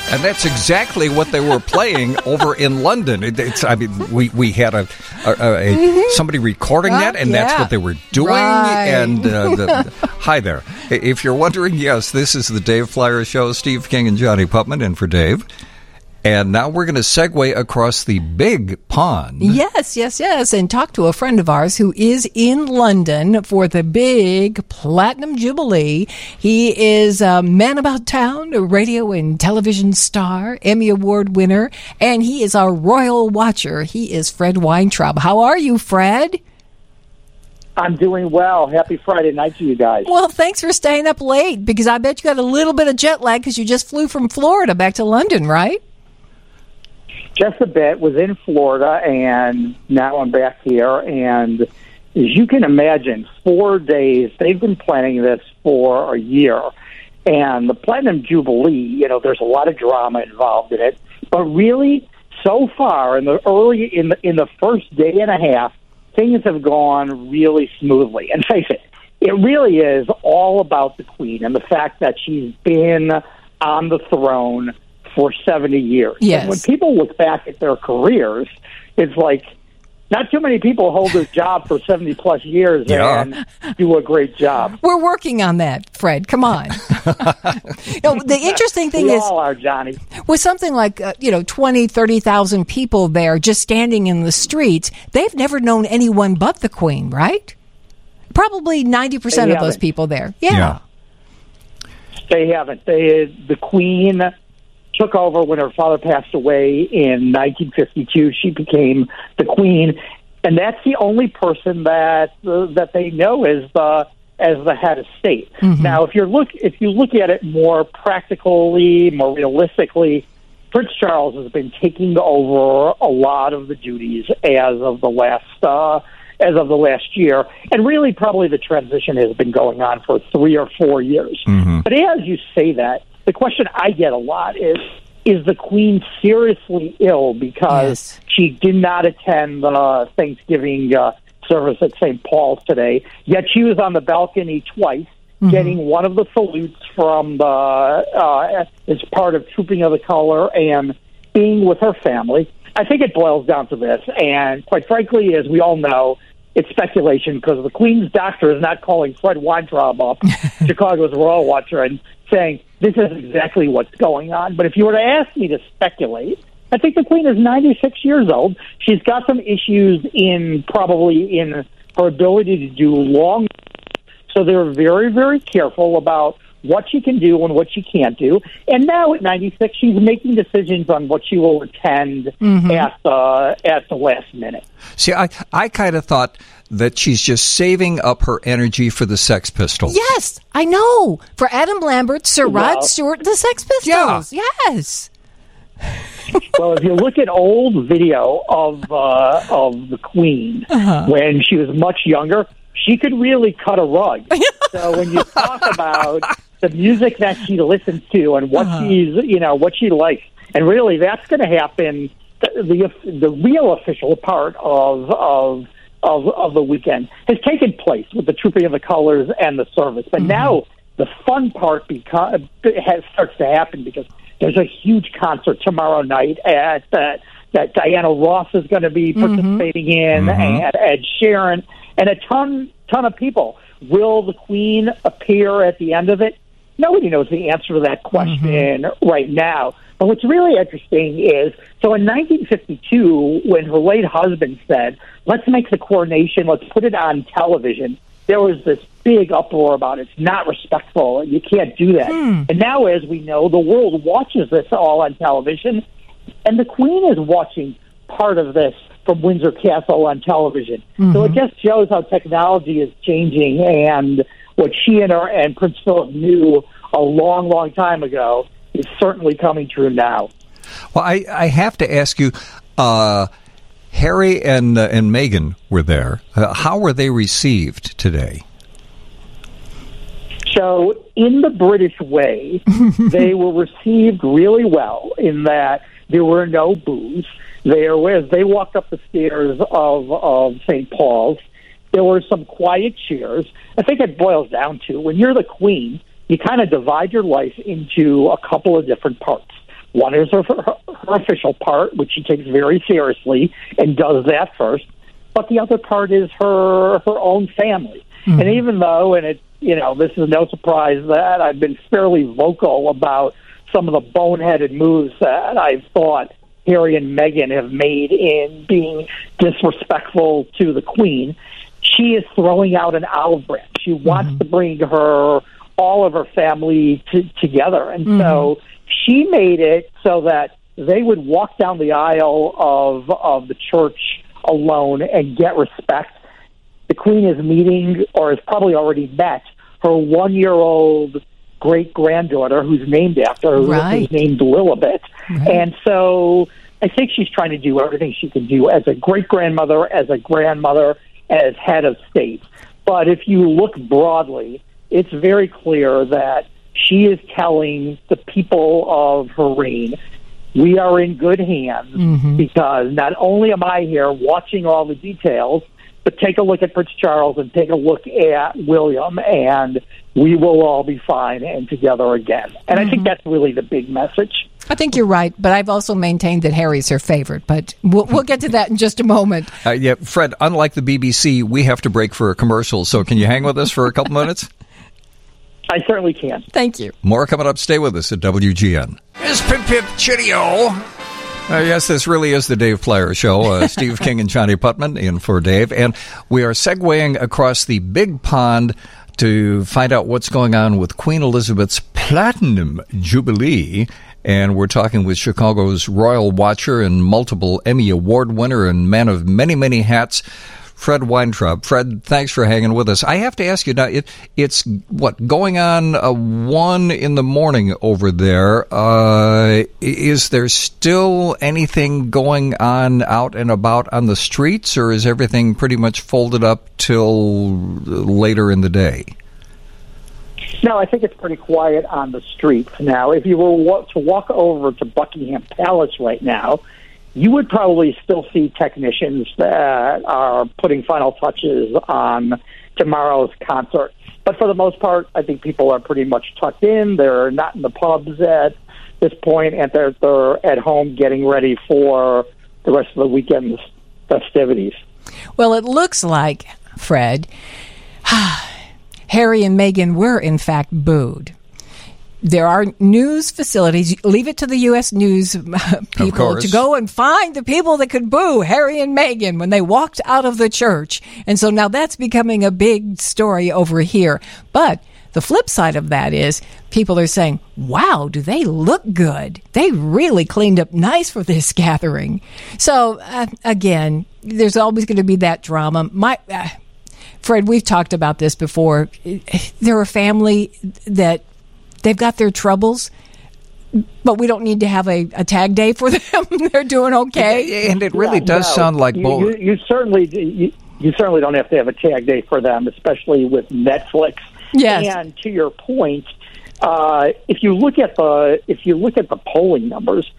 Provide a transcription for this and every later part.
And that's exactly what they were playing over in London. We had somebody recording that, and that's what they were doing. Right. And hi there. If you're wondering, yes, this is the Dave Flyer Show. Steve King and Johnny Putman in for Dave. And now we're going to segue across the big pond. Yes, and talk to a friend of ours who is in London for the big Platinum Jubilee. He is a man about town, a radio and television star, Emmy Award winner, and he is our royal watcher. He is Fred Weintraub. How are you, Fred? I'm doing well. Happy Friday night to you guys. Well, thanks for staying up late, because I bet you got a little bit of jet lag because you just flew from Florida back to London, right? Just a bit. Was in Florida, and now I'm back here. And as you can imagine, 4 days, they've been planning this for a year. And the Platinum Jubilee, there's a lot of drama involved in it. But really, so far, in the first day and a half, things have gone really smoothly. And face it, it really is all about the Queen and the fact that she's been on the throne for 70 years. Yes. And when people look back at their careers, it's like not too many people hold this job for 70-plus years and do a great job. We're working on that, Fred. Come on. The interesting thing we is, all are, Johnny. with something like 20, 30,000 people there just standing in the streets, they've never known anyone but the Queen, right? Probably 90% of those people there. Yeah. They haven't. The Queen took over when her father passed away in 1952. She became the Queen, and that's the only person that they know as the head of state. Mm-hmm. Now, if you look at it more practically, more realistically, Prince Charles has been taking over a lot of the duties as of the last year, and really probably the transition has been going on for 3 or 4 years. Mm-hmm. But as you say that, the question I get a lot is the Queen seriously ill because she did not attend the Thanksgiving service at St. Paul's today, yet she was on the balcony twice, getting one of the salutes from as part of Trooping of the Color and being with her family. I think it boils down to this, and quite frankly, as we all know, it's speculation because the Queen's doctor is not calling Fred Weintraub up, Chicago's royal watcher, and saying, this is exactly what's going on. But if you were to ask me to speculate, I think the Queen is 96 years old. She's got some issues probably in her ability to do long. So they're very, very careful about what she can do and what she can't do. And now at 96, she's making decisions on what she will attend at the last minute. See, I kind of thought that she's just saving up her energy for the Sex Pistols. Yes, I know. For Adam Lambert, Sir Rod Stewart, the Sex Pistols. Yeah. Yes. Well, if you look at old video of the Queen when she was much younger, she could really cut a rug. So when you talk about the music that she listens to and what what she likes, and really that's going to happen. The real official part of the weekend has taken place with the Trooping of the Colors and the service, but now the fun part starts to happen because there's a huge concert tomorrow night that Diana Ross is going to be participating in, and Ed Sheeran, and a ton of people. Will the Queen appear at the end of it? Nobody knows the answer to that question right now. But what's really interesting is, so in 1952, when her late husband said, let's make the coronation, let's put it on television, there was this big uproar about it. It's not respectful. You can't do that. And now, as we know, the world watches this all on television, and the Queen is watching part of this from Windsor Castle on television. So it just shows how technology is changing, and what she and Prince Philip knew a long, long time ago is certainly coming true now. Well, I have to ask you, Harry and Meghan were there. How were they received today? So, in the British way, they were received really well in that there were no boos. As they walked up the stairs of St. Paul's, there were some quiet cheers. I think it boils down to, when you're the Queen, you kind of divide your life into a couple of different parts. One is her official part, which she takes very seriously and does that first. But the other part is her own family. Mm-hmm. And even though, and this is no surprise that I've been fairly vocal about some of the boneheaded moves that I thought Harry and Meghan have made in being disrespectful to the Queen, she is throwing out an olive branch. She wants to bring all of her family together. And so she made it so that they would walk down the aisle of the church alone and get respect. The Queen is meeting, or has probably already met, her 1-year-old great-granddaughter, who's named after her, who's named Lilibet. Right. And so I think she's trying to do everything she can do as a great-grandmother, as a grandmother, as head of state. But if you look broadly, it's very clear that she is telling the people of her reign, we are in good hands, because not only am I here watching all the details, but take a look at Prince Charles and take a look at William, and we will all be fine and together again. And I think that's really the big message. I think you're right, but I've also maintained that Harry's her favorite, but we'll get to that in just a moment. Yeah, Fred, unlike the BBC, we have to break for a commercial, so can you hang with us for a couple minutes? I certainly can. Thank you. More coming up. Stay with us at WGN. It's Pip Pip Chitty-O. Yes, this really is the Dave Plyer Show. Steve King and Johnny Putman in for Dave. And we are segueing across the big pond to find out what's going on with Queen Elizabeth's Platinum Jubilee. And we're talking with Chicago's royal watcher and multiple Emmy Award winner and man of many, many hats, Fred Weintraub. Fred, thanks for hanging with us. I have to ask you now, it's going on 1 a.m. over there. Is there still anything going on out and about on the streets, or is everything pretty much folded up till later in the day? No, I think it's pretty quiet on the streets now. If you were to walk over to Buckingham Palace right now, you would probably still see technicians that are putting final touches on tomorrow's concert. But for the most part, I think people are pretty much tucked in. They're not in the pubs at this point, and they're at home getting ready for the rest of the weekend's festivities. Well, it looks like, Fred, Harry and Meghan were, in fact, booed. There are news facilities. Leave it to the U.S. News people to go and find the people that could boo Harry and Meghan when they walked out of the church. And so now that's becoming a big story over here. But the flip side of that is people are saying, wow, do they look good? They really cleaned up nice for this gathering. So, again, there's always going to be that drama. Fred, we've talked about this before. They're a family that they've got their troubles, but we don't need to have a tag day for them. They're doing okay. And it really does sound like both. You certainly don't have to have a tag day for them, especially with Netflix. Yes. And to your point, if you look at the polling numbers,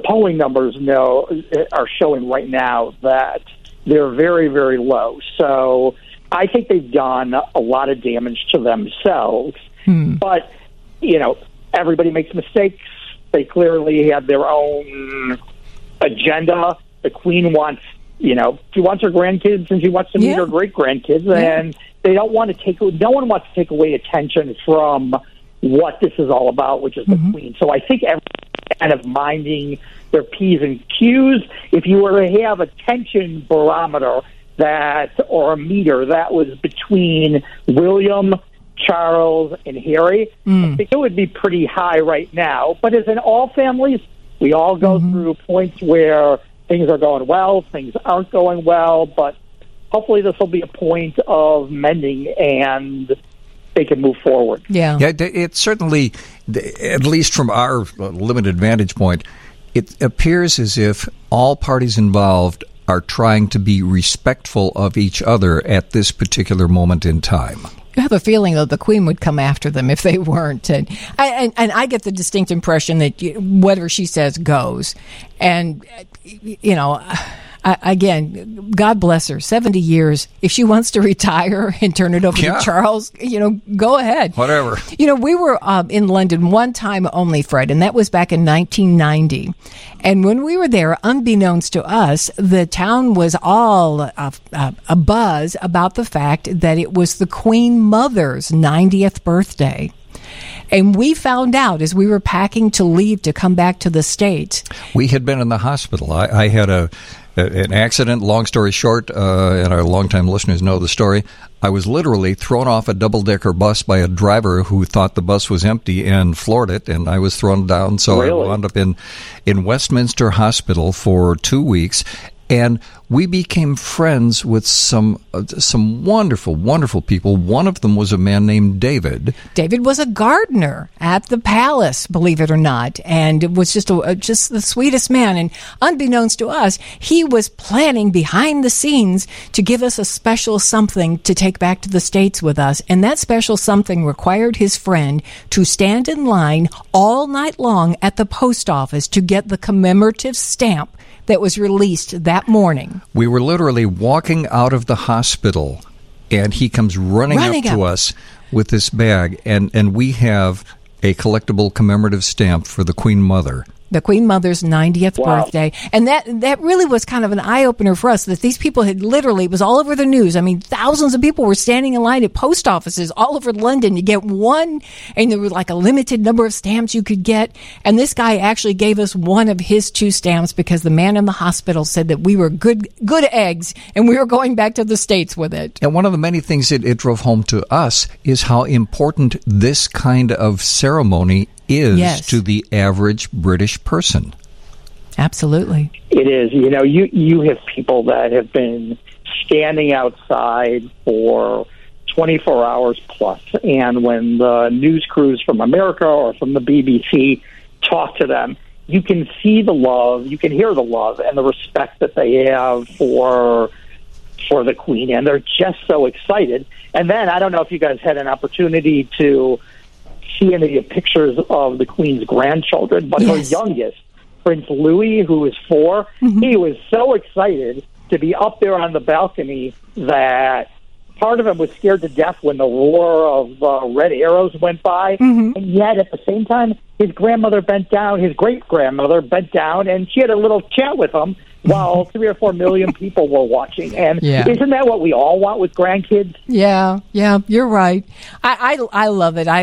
are showing right now that they're very, very low. So I think they've done a lot of damage to themselves. But everybody makes mistakes. They clearly have their own agenda. The Queen wants, she wants her grandkids and she wants to meet her great-grandkids, and they don't want to no one wants to take away attention from what this is all about, which is the Queen. So I think everyone's kind of minding their P's and Q's. If you were to have a tension barometer or a meter that was between William, Charles, and Harry, I think it would be pretty high right now. But as in all families, we all go through points where things are going well, things aren't going well, but hopefully this will be a point of mending and they can move forward. Yeah, it's certainly, at least from our limited vantage point, it appears as if all parties involved are trying to be respectful of each other at this particular moment in time. You have a feeling that the Queen would come after them if they weren't. And I get the distinct impression that whatever she says goes. And, Again, God bless her. 70 years. If she wants to retire and turn it over to Charles, go ahead. Whatever. We were in London one time only, Fred, and that was back in 1990. And when we were there, unbeknownst to us, the town was all a buzz about the fact that it was the Queen Mother's 90th birthday. And we found out as we were packing to leave to come back to the States. We had been in the hospital. I had an accident, long story short, and our longtime listeners know the story. I was literally thrown off a double-decker bus by a driver who thought the bus was empty and floored it, and I was thrown down. So really? I wound up in Westminster Hospital for 2 weeks. And we became friends with some wonderful, wonderful people. One of them was a man named David. David was a gardener at the palace, believe it or not, and it was just the sweetest man. And unbeknownst to us, he was planning behind the scenes to give us a special something to take back to the States with us. And that special something required his friend to stand in line all night long at the post office to get the commemorative stamp that was released that morning. We were literally walking out of the hospital, and he comes running up to us with this bag, and we have a collectible commemorative stamp for the Queen Mother. The Queen Mother's 90th birthday. And that really was kind of an eye-opener for us, that these people had literally, it was all over the news. I mean, thousands of people were standing in line at post offices all over London to get one, and there was like a limited number of stamps you could get. And this guy actually gave us one of his 2 stamps because the man in the hospital said that we were good eggs, and we were going back to the States with it. And one of the many things it drove home to us is how important this kind of ceremony is to the average British person. Absolutely. It is. You have people that have been standing outside for 24 hours plus, and when the news crews from America or from the BBC talk to them, you can see the love, you can hear the love and the respect that they have for the Queen, and they're just so excited. And then, I don't know if you guys had an opportunity to see any of the pictures of the Queen's grandchildren, but her youngest, Prince Louis, who is 4, he was so excited to be up there on the balcony that part of him was scared to death when the roar of red arrows went by. And yet, at the same time, his grandmother bent down, his great-grandmother bent down, and she had a little chat with him while 3 or 4 million people were watching. And isn't that what we all want with grandkids? Yeah, you're right. I love it.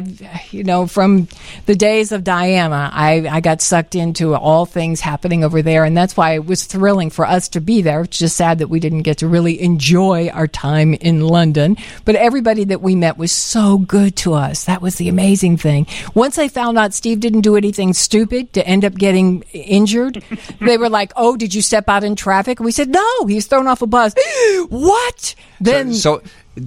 From the days of Diana, I got sucked into all things happening over there, and that's why it was thrilling for us to be there. It's just sad that we didn't get to really enjoy our time in London. But everybody that we met was so good to us. That was the amazing thing. Once they found out Steve didn't do anything stupid to end up getting injured, they were like, "Oh, did you step out in traffic?" We said, "No, he was thrown off a bus." What? Then so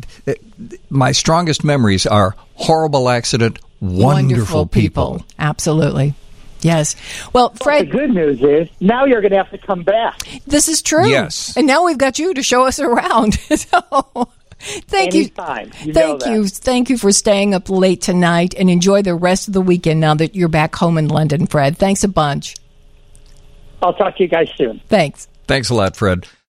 my strongest memories are horrible accident, wonderful people. Absolutely. Yes. Well, Fred, the good news is now you're going to have to come back. This is true. Yes. And now we've got you to show us around. So thank Anytime. you. Thank you for staying up late tonight, and enjoy the rest of the weekend now that you're back home in London, Fred. Thanks a bunch. I'll talk to you guys soon. Thanks. Thanks a lot, Fred.